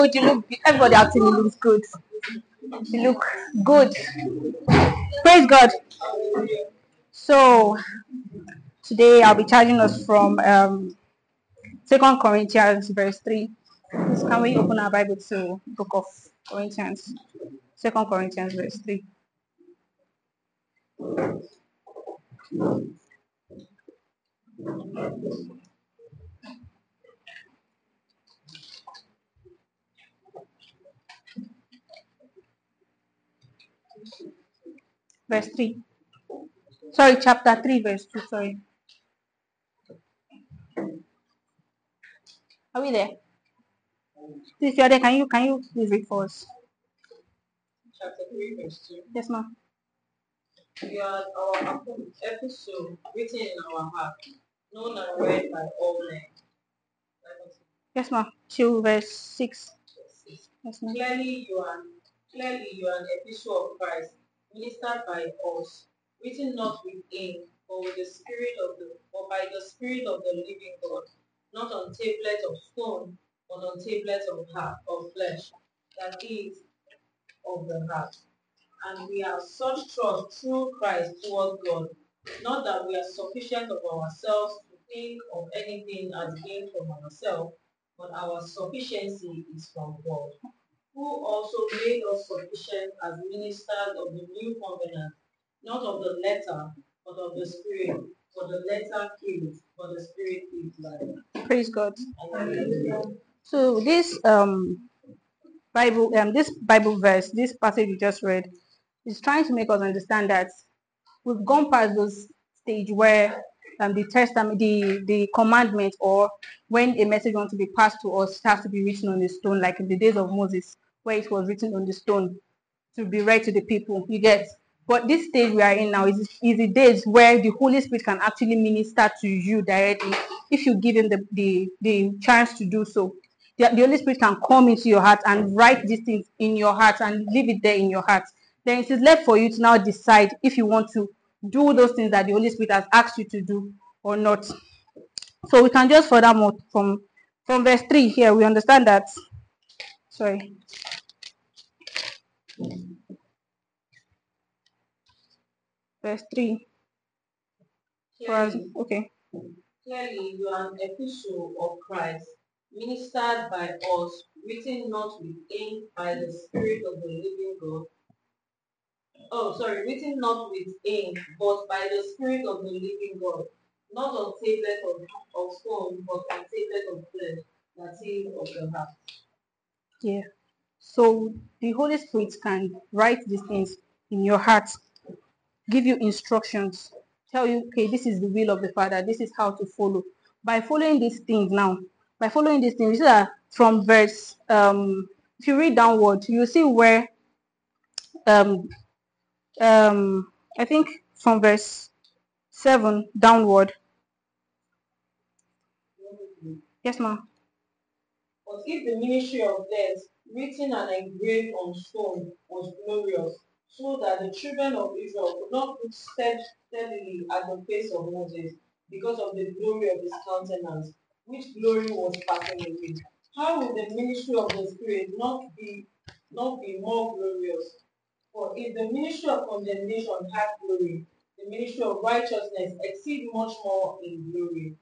good. You look. Everybody actually looks good. You look good. Praise God. So today I'll be charging us from 2 Corinthians verse 3. Please, can we open our Bible to Book of Corinthians? 2 Corinthians verse 3. Verse 3. Sorry, chapter 3, verse 2. Sorry. Are we there? Please, you are there. Can you please read for us? Chapter 3, verse 2. Yes, ma'am. We are our epistle written in our heart, known and read by all men. Yes, ma'am. Till verse 6. Yes, ma'am. Clearly you are an epistle of Christ, ministered by us, written not with ink, but with the Spirit or by the Spirit of the living God, not on tablets of stone, but on tablets of flesh, that is of the heart. And we have such trust through Christ toward God, not that we are sufficient of ourselves to think of anything as gain from ourselves, but our sufficiency is from God, who also made us sufficient as ministers of the new covenant, not of the letter, but of the Spirit. For the letter kills, but the Spirit gives life. Praise God. Hallelujah. So this Bible verse, this passage you just read, is trying to make us understand that we've gone past those stage where the testament, the commandment, or when a message wants to be passed to us, it has to be written on the stone, like in the days of Moses, where it was written on the stone to be read to the people. You get. But this stage we are in now is the days where the Holy Spirit can actually minister to you directly if you give him the chance to do so. The Holy Spirit can come into your heart and write these things in your heart and leave it there in your heart. Then it is left for you to now decide if you want to do those things that the Holy Spirit has asked you to do or not. So we can just furthermore from verse 3 here, we understand that. Sorry. Verse 3. Okay. Clearly, you are an epistle of Christ, ministered by us, written not with ink by the Spirit of the living God. Written not with ink, but by the Spirit of the living God, not on tablet of stone, but on tablet of flesh, that is of the heart. Yeah. So the Holy Spirit can write these things in your heart, give you instructions, tell you, okay, this is the will of the Father, this is how to follow. By following these things, you see that from verse, if you read downward, you see where, um, I think from verse 7 downward. Yes, ma'am. But if the ministry of death, written and engraved on stone, was glorious, so that the children of Israel could not look steadily at the face of Moses because of the glory of his countenance, which glory was passing away, how will the ministry of the Spirit not be more glorious? For if the ministry of condemnation had glory, the ministry of righteousness exceeds much more in glory.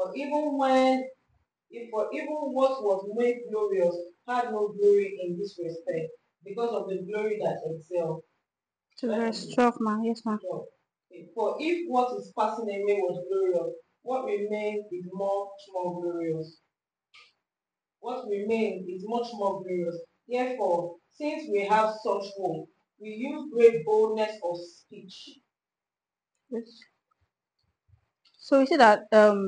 For even what was made glorious had no glory in this respect, because of the glory that excelled. To verse 12, ma'am. Yes, ma'am. For if what is passing away was glorious, what remains is much more glorious. What remains is much more glorious. Therefore, since we have such hope, we use great boldness of speech. Yes. So we see that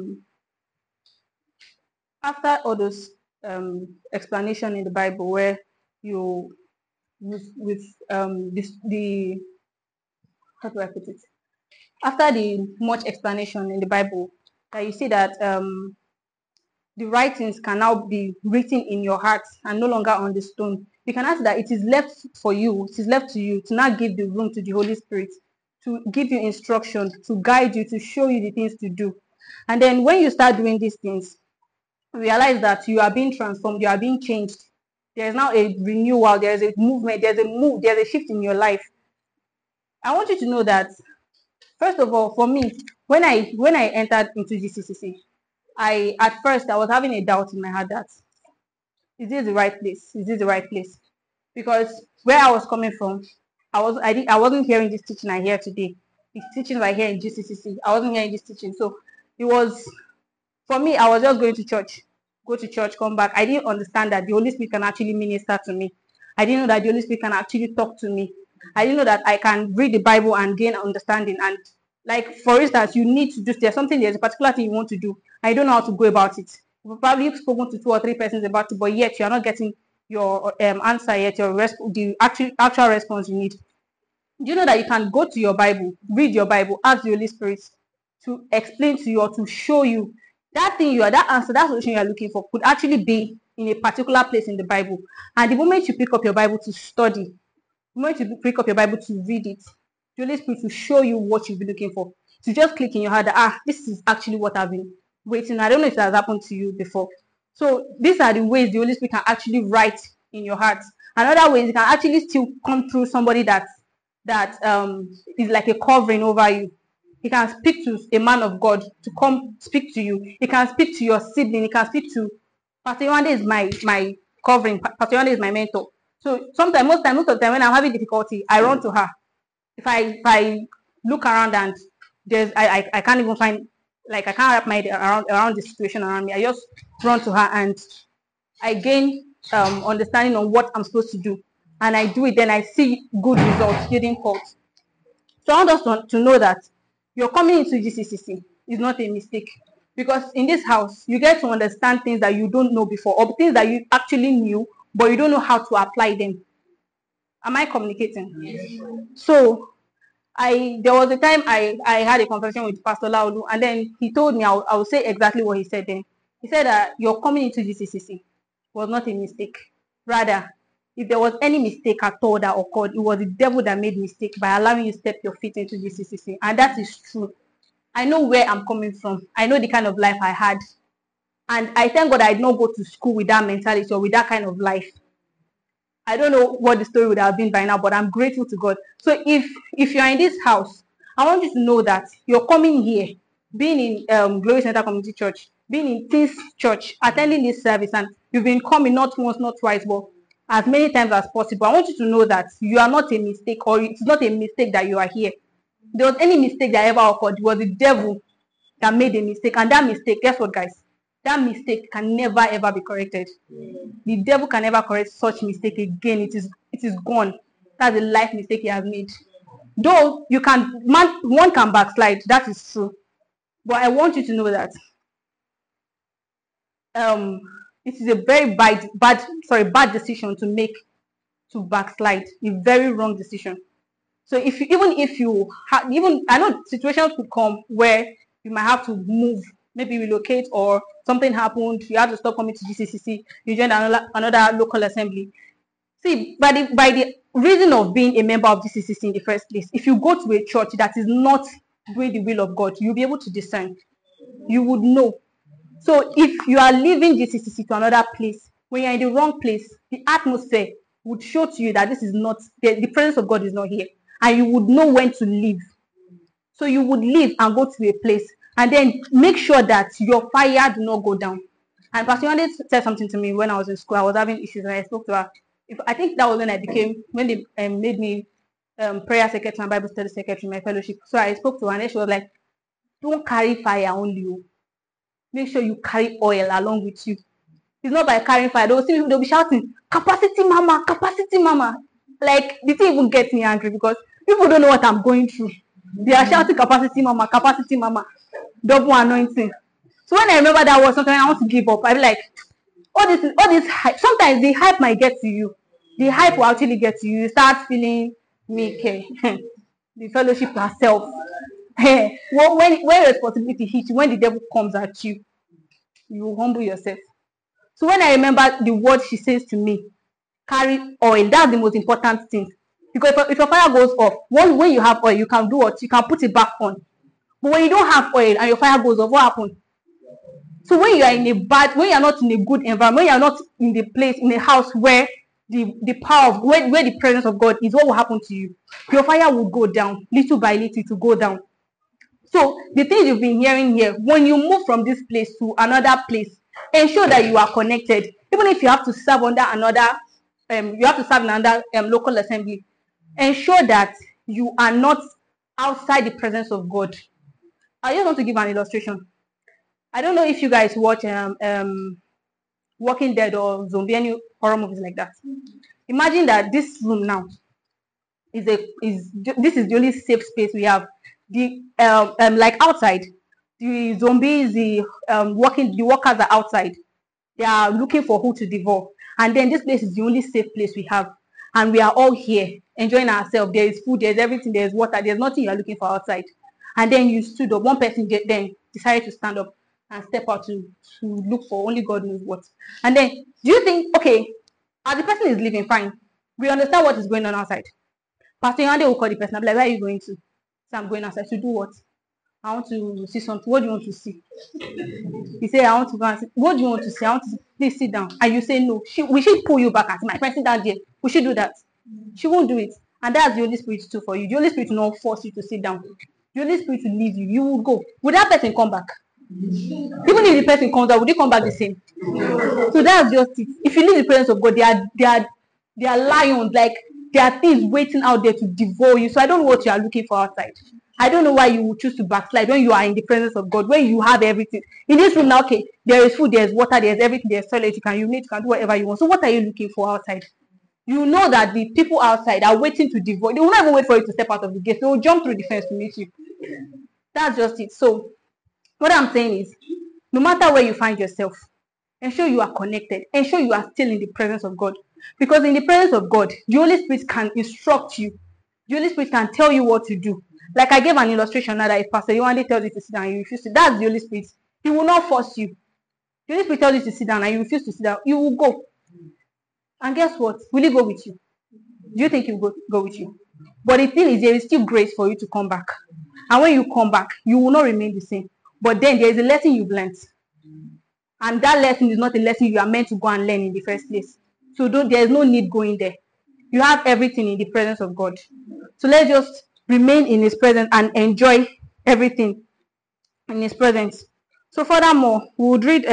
after all those explanation in the Bible where you with the how do I put it? After the much explanation in the Bible, that you see that the writings can now be written in your heart and no longer on the stone. You can ask that it is left for you, it is left to you to now give the room to the Holy Spirit to give you instructions, to guide you, to show you the things to do. And then when you start doing these things, realize that you are being transformed, you are being changed There's now a renewal, there's a movement, there's a move, there's a shift in your life. I want you to know that, first of all, for me, when I entered into GCCC, at first I was having a doubt in my heart that, is this the right place? Is this the right place? Because where I was coming from, I wasn't hearing this teaching I hear today. The teachings I hear in GCCC, I wasn't hearing this teaching. So it was, for me, I was just going to church, go to church, come back. I didn't understand that the Holy Spirit can actually minister to me. I didn't know that the Holy Spirit can actually talk to me. I didn't know that I can read the Bible and gain understanding. And like, for instance, you need to do, there's a particular thing you want to do. I don't know how to go about it. You've probably spoken to 2 or 3 persons about it, but yet you're not getting your answer yet, the actual response you need. Do you know that you can go to your Bible, read your Bible, ask the Holy Spirit to explain to you or to show you that thing that answer, that solution you are looking for could actually be in a particular place in the Bible. And the moment you pick up your Bible to study, the moment you pick up your Bible to read it, the Holy Spirit will show you what you've been looking for. To just click in your heart that, this is actually what I've been waiting. I don't know if that has happened to you before. So these are the ways the Holy Spirit can actually write in your heart. Another way is it can actually still come through somebody that is like a covering over you. He can speak to a man of God to come speak to you. He can speak to your sibling. He can speak to Pastor Yewande is my covering. Pastor Yewande is my mentor. So sometimes, most of the time when I'm having difficulty, I run to her. If I look around and I can't even find, like, I can't wrap my head around the situation around me, I just run to her and I gain understanding on what I'm supposed to do. And I do it, then I see good results, yielding faults. So I want us to know that you're coming into GCCC is not a mistake. Because in this house, you get to understand things that you don't know before, or things that you actually knew, but you don't know how to apply them. Am I communicating? Yes. So there was a time I had a conversation with Pastor Laulu, and then he told me, I will say exactly what he said then. He said that your coming into GCCC was not a mistake. Rather, if there was any mistake at all that occurred, it was the devil that made mistake by allowing you to step your feet into GCCC. And that is true. I know where I'm coming from. I know the kind of life I had. And I thank God I did not go to school with that mentality or with that kind of life. I don't know what the story would have been by now, but I'm grateful to God. So if you're in this house, I want you to know that you're coming here, being in Glory Center Community Church, being in this church, attending this service, and you've been coming not once, not twice, but as many times as possible. I want you to know that you are not a mistake, or it's not a mistake that you are here. If there was any mistake that ever occurred, it was the devil that made a mistake. And that mistake, guess what, guys? That mistake can never ever be corrected. The devil can never correct such mistake again. It is gone. That's a life mistake he has made. Though one can backslide, that is true. But I want you to know that it is a very bad decision to make, to backslide. A very wrong decision. So I know situations could come where you might have to move, maybe relocate, or something happened, you have to stop coming to GCCC, you join another local assembly. See, by the reason of being a member of GCCC in the first place, if you go to a church that is not doing the will of God, you'll be able to discern. You would know. So if you are leaving GCCC to another place, when you're in the wrong place, the atmosphere would show to you that this is not, the presence of God is not here. And you would know when to leave. So you would leave and go to a place, and then make sure that your fire do not go down. And Pastor Yewande said something to me when I was in school. I was having issues, and I spoke to her. I think that was when they made me prayer secretary and Bible study secretary in my fellowship. So I spoke to her, and then she was like, don't carry fire only. Make sure you carry oil along with you. It's not by carrying fire. They'll be shouting, capacity mama, capacity mama. Like, the thing even gets me angry because people don't know what I'm going through. They are shouting capacity mama, double anointing. So when I remember that word, sometimes I want to give up. I be like, all this hype. Sometimes the hype might get to you. The hype will actually get to you. You start feeling weak. The fellowship herself. When responsibility hits you, when the devil comes at you, you will humble yourself. So when I remember the word she says to me, carry oil, that's the most important thing. Because if your fire goes off, when you have oil, you can do what? You can put it back on. But when you don't have oil and your fire goes off, what happens? So when you are when you are not in a good environment, when you are not in the place, in a house where the power of, where the presence of God is, what will happen to you? Your fire will go down, little by little, to go down. So the things you've been hearing here, when you move from this place to another place, ensure that you are connected. Even if you have to serve under another, you have to serve in another local assembly, ensure that you are not outside the presence of God. I just want to give an illustration. I don't know if you guys watch Walking Dead or zombie, any horror movies like that. Imagine that this room now this is the only safe space we have. The like outside, the zombies, the workers are outside. They are looking for who to devour, and then this place is the only safe place we have, and we are all here enjoying ourselves. There is food, there's everything, there's water, there's nothing you are looking for outside. And then you stood up. One person then decided to stand up and step out to look for only God knows what. And then, do you think, okay, as the person is living fine, we understand what is going on outside. Pastor Yande will call the person. I'm like, where are you going to? So I'm going outside to do what? I want to see something. What do you want to see? He said, I want to go and see. What do you want to see? I want to see. Please sit down. And you say no. We should pull you back and say, my friend, sit down there. We should do that. She won't do it. And that's the Holy Spirit too for you. The Holy Spirit will not force you to sit down. The Holy Spirit will lead you. You will go. Would that person come back? Even if the person comes out, would he come back the same? So that's just it. If you leave the presence of God, they are lions. Like, there are things waiting out there to devour you. So I don't know what you are looking for outside. I don't know why you would choose to backslide when you are in the presence of God, when you have everything. In this room now, okay, there is food, there's water, there's everything, there's toilet, you can do whatever you want. So what are you looking for outside? You know that the people outside are waiting to devour. They will not even wait for you to step out of the gate. They will jump through the fence to meet you. That's just it. So what I'm saying is, no matter where you find yourself, ensure you are connected. Ensure you are still in the presence of God. Because in the presence of God, the Holy Spirit can instruct you. The Holy Spirit can tell you what to do. Like I gave an illustration now that if Pastor Yohande tells you to sit down and you refuse to, that's the Holy Spirit. He will not force you. The Holy Spirit tells you to sit down and you refuse to sit down, you will go. And guess what? Will he go with you? Do you think he will go with you? But the thing is, there is still grace for you to come back. And when you come back, you will not remain the same. But then there is a lesson you've learned. And that lesson is not a lesson you are meant to go and learn in the first place. So there is no need going there. You have everything in the presence of God. So let's just remain in his presence and enjoy everything in his presence. So furthermore, we would read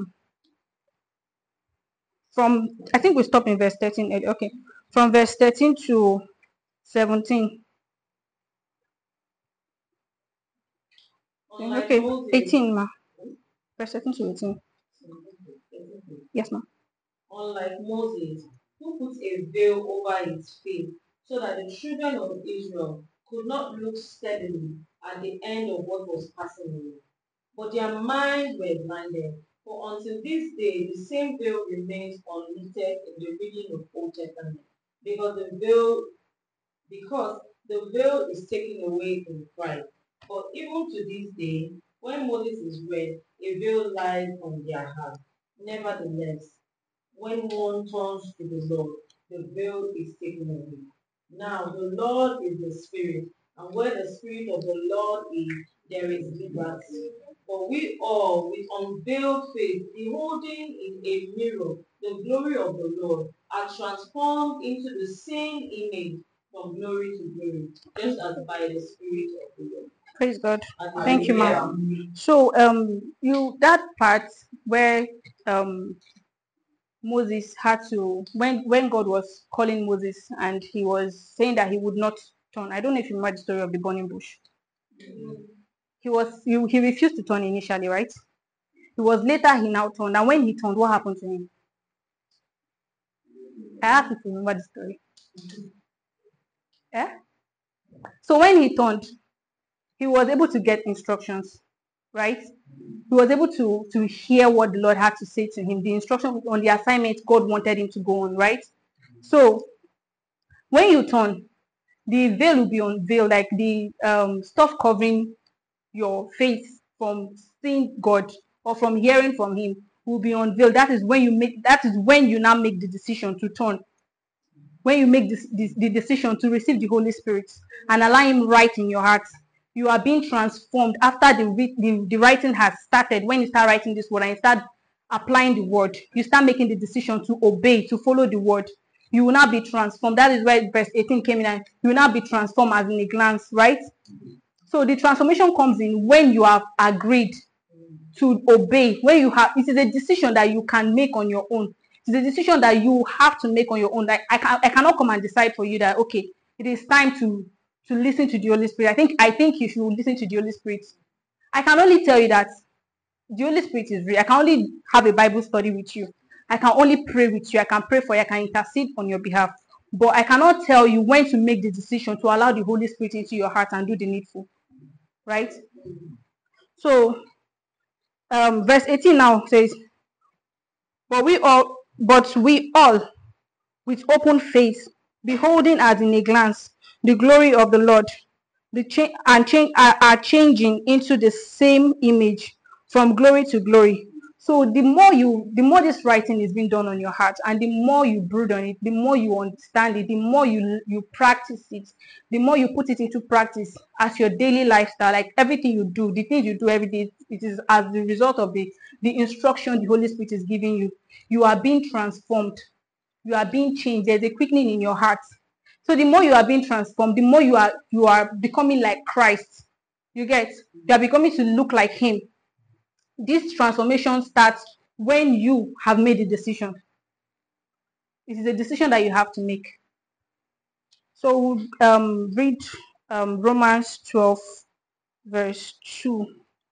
from, I think we stop in verse 13. Okay. From verse 13 to 17. Okay, 18, ma. Verse 13 to 18. Yes, ma. Unlike Moses, who put a veil over his face, so that the children of Israel could not look steadily at the end of what was passing away. But their minds were blinded, for until this day the same veil remains unlifted in the reading of Old Testament, because the veil is taken away in Christ. For even to this day, when Moses is read, a veil lies on their heart. Nevertheless, when one turns to the Lord, the veil is taken away. Now the Lord is the Spirit, and where the Spirit of the Lord is, there is liberty. For we all, with unveiled face, beholding in a mirror the glory of the Lord, are transformed into the same image from glory to glory, just as by the Spirit of the Lord. Praise God. Thank you, ma'am. So that part where Moses had to, when God was calling Moses and he was saying that he would not turn. I don't know if you remember the story of the burning bush. He refused to turn initially, right? It was later he now turned. And when he turned, what happened to him? I asked you to remember the story. Yeah? So when he turned, he was able to get instructions, right? He was able to hear what the Lord had to say to him, the instruction on the assignment God wanted him to go on, right? So when you turn, the veil will be unveiled, like the stuff covering your face from seeing God or from hearing from him will be unveiled. That is when you now make the decision to turn. When you make the decision to receive the Holy Spirit and allow him right in your heart, You are being transformed after the writing has started. When you start writing this word and you start applying the word, you start making the decision to obey, to follow the word. You will now be transformed. That is where verse 18 came in. And you will now be transformed as in a glance, right? So the transformation comes in when you have agreed to obey. When you have, it is a decision that you can make on your own. It's a decision that you have to make on your own. Like I cannot come and decide for you that okay, it is time to listen to the Holy Spirit. I think you should listen to the Holy Spirit. I can only tell you that the Holy Spirit is real. I can only have a Bible study with you. I can only pray with you. I can pray for you. I can intercede on your behalf. But I cannot tell you when to make the decision to allow the Holy Spirit into your heart and do the needful. Right? So verse 18 now says, but we all with open face, beholding as in a glance the glory of the Lord, are changing into the same image from glory to glory. So the more this writing is being done on your heart, and the more you brood on it, the more you understand it, the more you practice it, the more you put it into practice as your daily lifestyle. Like everything you do, the things you do every day, it is as the result of the instruction the Holy Spirit is giving you. You are being transformed. You are being changed. There's a quickening in your heart. So the more you are being transformed, the more you are becoming like Christ. You are becoming to look like Him. This transformation starts when you have made a decision. It is a decision that you have to make. So read Romans 12, verse 2.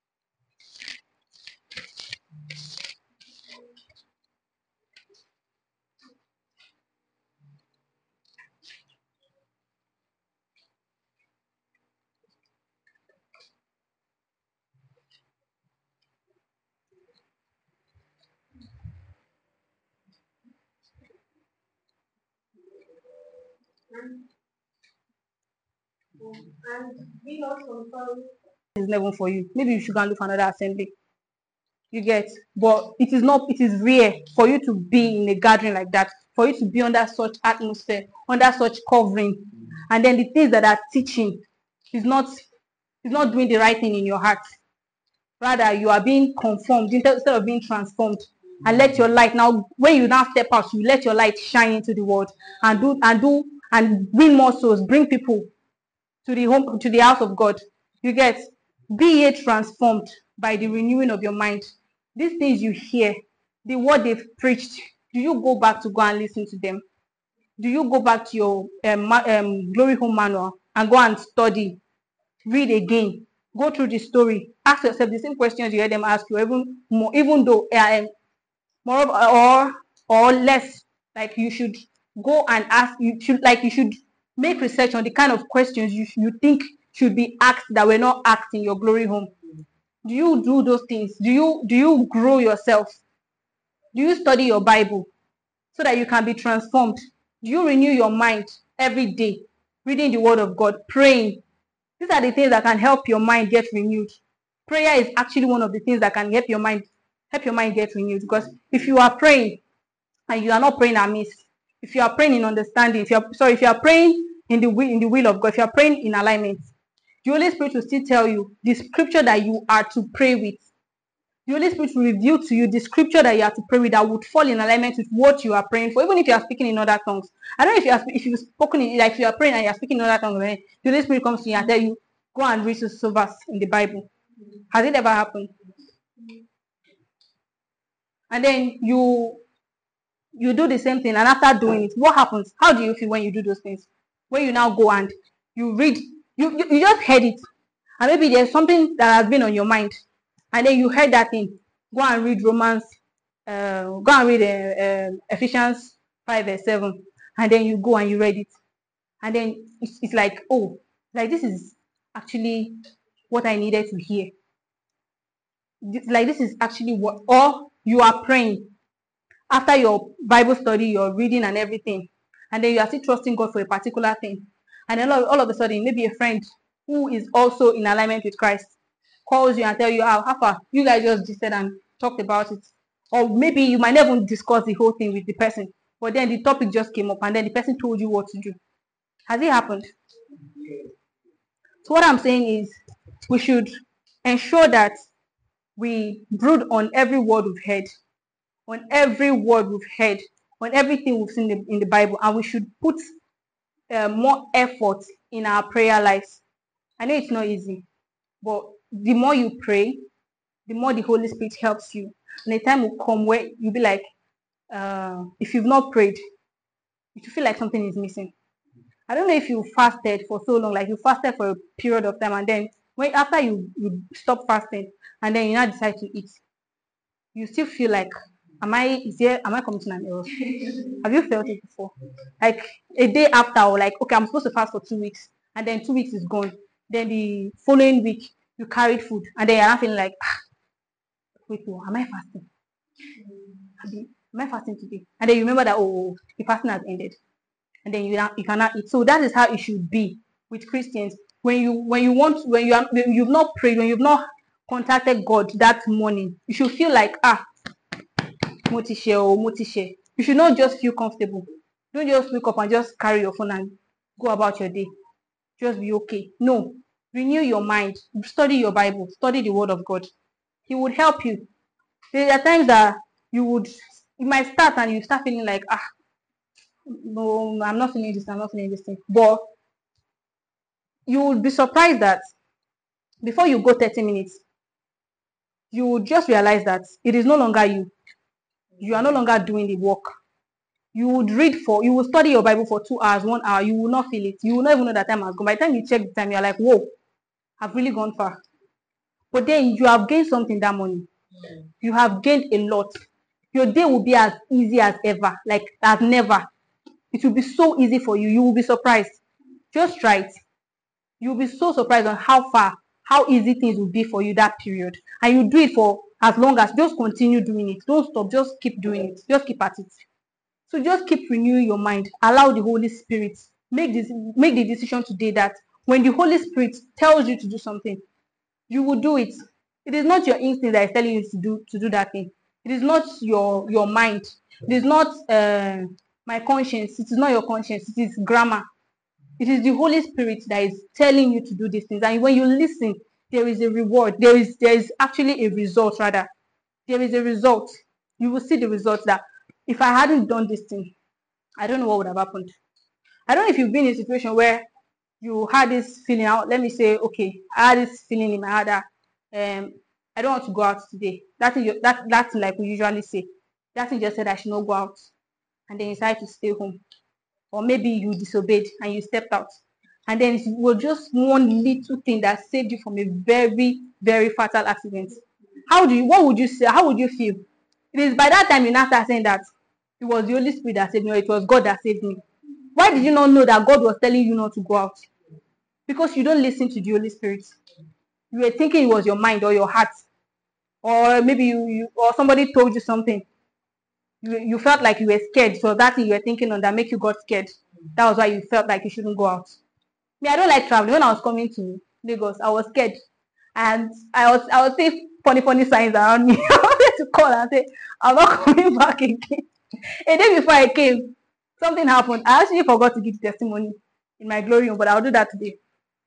And be not conformed. It's never for you. Maybe you should go and look for another assembly. You but it is rare for you to be in a gathering like that, for you to be under such atmosphere, under such covering, and then the things that are teaching is not doing the right thing in your heart. Rather, you are being conformed instead of being transformed. And let your light now, when you now step out, you let your light shine into the world and bring more souls, bring people to the home, to the house of God. Be ye transformed by the renewing of your mind. These things you hear, the word they've preached, do you go back to go and listen to them? Do you go back to your glory home manual and go and study, read again, go through the story, ask yourself the same questions you heard them ask you, even more, even though more or less? Like you should go and ask. You should make research on the kind of questions you think should be asked that were not asked in your glory home. Do you do those things? Do you grow yourself? Do you study your Bible so that you can be transformed? Do you renew your mind every day, reading the Word of God, praying? These are the things that can help your mind get renewed. Prayer is actually one of the things that can help your mind get renewed. Because if you are praying and you are not praying amiss, if you are praying in understanding, if you are praying in the will of God, if you are praying in alignment, the Holy Spirit will still tell you the scripture that you are to pray with. The Holy Spirit will reveal to you the scripture that you have to pray with that would fall in alignment with what you are praying for, even if you are speaking in other tongues. I don't know if you've spoken in, like if you are praying and you are speaking in other tongues, then the Holy Spirit comes to you and tell you, go and read this verse in the Bible. Has it ever happened? And then you do the same thing, and after doing it, what happens? How do you feel when you do those things? When you now go and you read, you just heard it, and maybe there's something that has been on your mind, and then you heard that thing. Go and read Ephesians 5 verse 7, and then you go and you read it, and then it's like, oh, like this is actually what I needed to hear. Like this is actually what, or you are praying after your Bible study, your reading and everything, and then you are still trusting God for a particular thing, and then all of a sudden, maybe a friend who is also in alignment with Christ calls you and tell you how far you guys just said and talked about it, or maybe you might never discuss the whole thing with the person, but then the topic just came up and then the person told you what to do. Has it happened? So what I'm saying is we should ensure that we brood on every word we've heard, on every word we've heard, on everything we've seen in the Bible, and we should put more effort in our prayer lives. I know it's not easy, but the more you pray, the more the Holy Spirit helps you. And the time will come where you'll be like, if you've not prayed, you feel like something is missing. I don't know if you fasted for so long, like you fasted for a period of time, and then after you stop fasting, and then you now decide to eat, you still feel like, am I committing an error? Have you felt it before? Like a day after, or like, okay, I'm supposed to fast for 2 weeks, and then 2 weeks is gone. Then the following week, you carried food, and then you're not feeling like, wait, oh, am I fasting? Am I fasting today? And then you remember that, oh, the fasting has ended, and then you cannot eat. So that is how it should be with Christians. When you've not prayed, when you've not contacted God that morning, you should feel like, motishe. You should not just feel comfortable. Don't just wake up and just carry your phone and go about your day. Just be okay. No. Renew your mind. Study your Bible. Study the Word of God. He would help you. There are times that you might start and you start feeling like, no, I'm not feeling this thing. But you would be surprised that before you go 30 minutes, you would just realize that it is no longer you. You are no longer doing the work. You will study your Bible for 2 hours, 1 hour, you will not feel it. You will not even know that time has gone. By the time you check the time, you're like, whoa, I've really gone far. But then you have gained something that morning. You have gained a lot. Your day will be as easy as ever, like as never. It will be so easy for you. You will be surprised. Just try it. You'll be so surprised on how easy things will be for you that period. And you do it for as long as, just continue doing it. Don't stop, just keep doing it. Just keep at it. So just keep renewing your mind. Allow the Holy Spirit. Make the decision today that when the Holy Spirit tells you to do something, you will do it. It is not your instinct that is telling you to do that thing. It is not your mind. It is not my conscience. It is not your conscience. It is grammar. It is the Holy Spirit that is telling you to do these things. And when you listen, there is a reward. There is actually a result, rather. There is a result. You will see the result that if I hadn't done this thing, I don't know what would have happened. I don't know if you've been in a situation where you had this feeling out. Let me say, okay, I had this feeling in my heart that I don't want to go out today. That's like we usually say. That thing just said I should not go out. And then you decided to stay home. Or maybe you disobeyed and you stepped out. And then it was just one little thing that saved you from a very, very fatal accident. What would you say? How would you feel? It is by that time you now start saying that it was the Holy Spirit that saved me, or it was God that saved me. Why did you not know that God was telling you not to go out? Because you don't listen to the Holy Spirit. You were thinking it was your mind or your heart. Or maybe you or somebody told you something. You felt like you were scared. So that thing you were thinking on that make you got scared. That was why you felt like you shouldn't go out. I don't like traveling. When I was coming to Lagos, I was scared. And I was seeing funny signs around me. I wanted to call and say, I'm not coming back again. A day before I came, something happened. I actually forgot to give testimony in my glory room, but I'll do that today.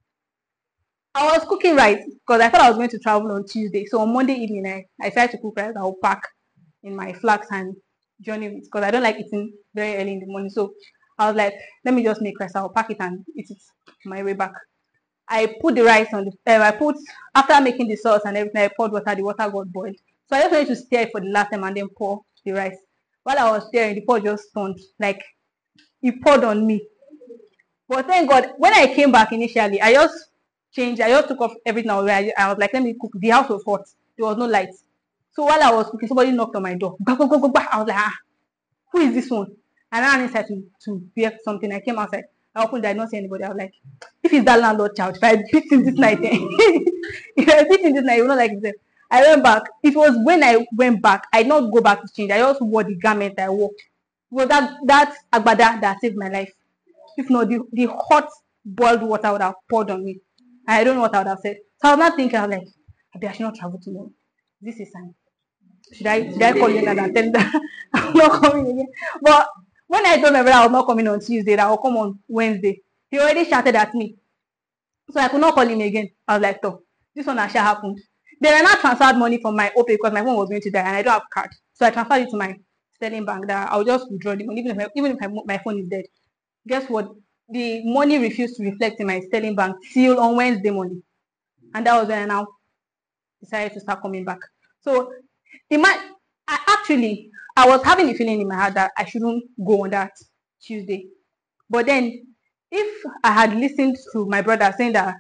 I was cooking rice because I thought I was going to travel on Tuesday. So on Monday evening, I decided to cook rice. I'll pack in my flax and journey with, because I don't like eating very early in the morning. So I was like, let me just make rice. I'll pack it and eat it on my way back. I put the rice on after making the sauce and everything, I poured water. The water got boiled. So I just wanted to stir it for the last time and then pour the rice. While I was stirring, the pot just turned, like it poured on me. But thank God, when I came back initially, I just took off everything. I was like, let me cook. The house was hot. There was no light. So while I was cooking, somebody knocked on my door. I was like, who is this one? And I ran inside to bear something. I came outside. I opened it. I did not see anybody. I was like, if it's that landlord child, if I beat him this night, if I beat him this night, you will not like it. I went back. It was when I went back, I did not go back to change. I just wore the garment I wore. It was that agbada that saved my life. If not, the hot boiled water would have poured on me. I don't know what I would have said. So I was not thinking, I was like, I should not travel tomorrow. This is a sign. Should I call you and tell them that I'm not coming again? But when I told my brother I was not coming on Tuesday, that I will come on Wednesday, he already shouted at me. So I could not call him again. I was like, oh, this one actually happened. Then I now transferred money from my OPay because my phone was going to die and I don't have card. So I transferred it to my Sterling Bank that I'll just withdraw the money even if my phone is dead. Guess what? The money refused to reflect in my Sterling Bank till on Wednesday morning. And that was when I now decided to start coming back. So I was having the feeling in my heart that I shouldn't go on that Tuesday. But then if I had listened to my brother saying that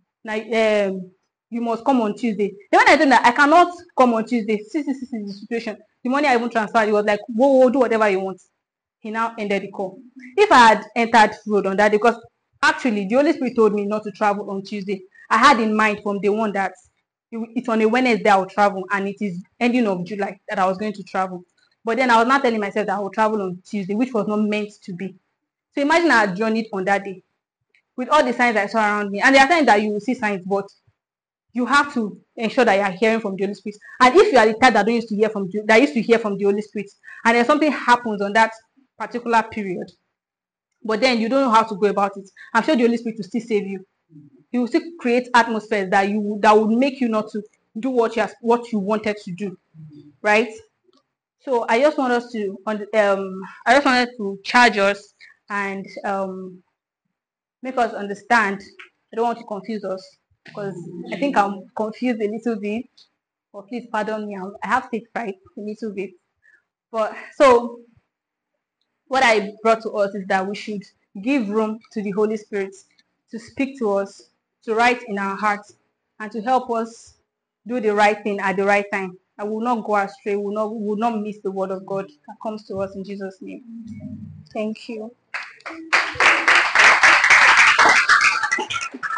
you must come on Tuesday. Then when I told him that I cannot come on Tuesday, see the situation. The money I even transferred, he was like, whoa, do whatever you want. He now ended the call. If I had entered road on that day, because actually the Holy Spirit told me not to travel on Tuesday. I had in mind from day one that it's on a Wednesday I will travel, and it is ending of July that I was going to travel. But then I was not telling myself that I will travel on Tuesday, which was not meant to be. So imagine I had journeyed on that day with all the signs I saw around me. And there are times that you will see signs, but you have to ensure that you are hearing from the Holy Spirit. And if you are the type that used to hear from the Holy Spirit, and then something happens on that particular period, but then you don't know how to go about it, I'm sure the Holy Spirit will still save you. He will still create atmospheres that would make you not to do what you wanted to do, right? So I just want us to I just wanted to charge us and make us understand. I don't want to confuse us because I think I'm confused a little bit. But please pardon me. I have stage fright a little bit. But so what I brought to us is that we should give room to the Holy Spirit to speak to us, to write in our hearts, and to help us do the right thing at the right time. I will not go astray. We will not miss the word of God that comes to us in Jesus' name. Thank you.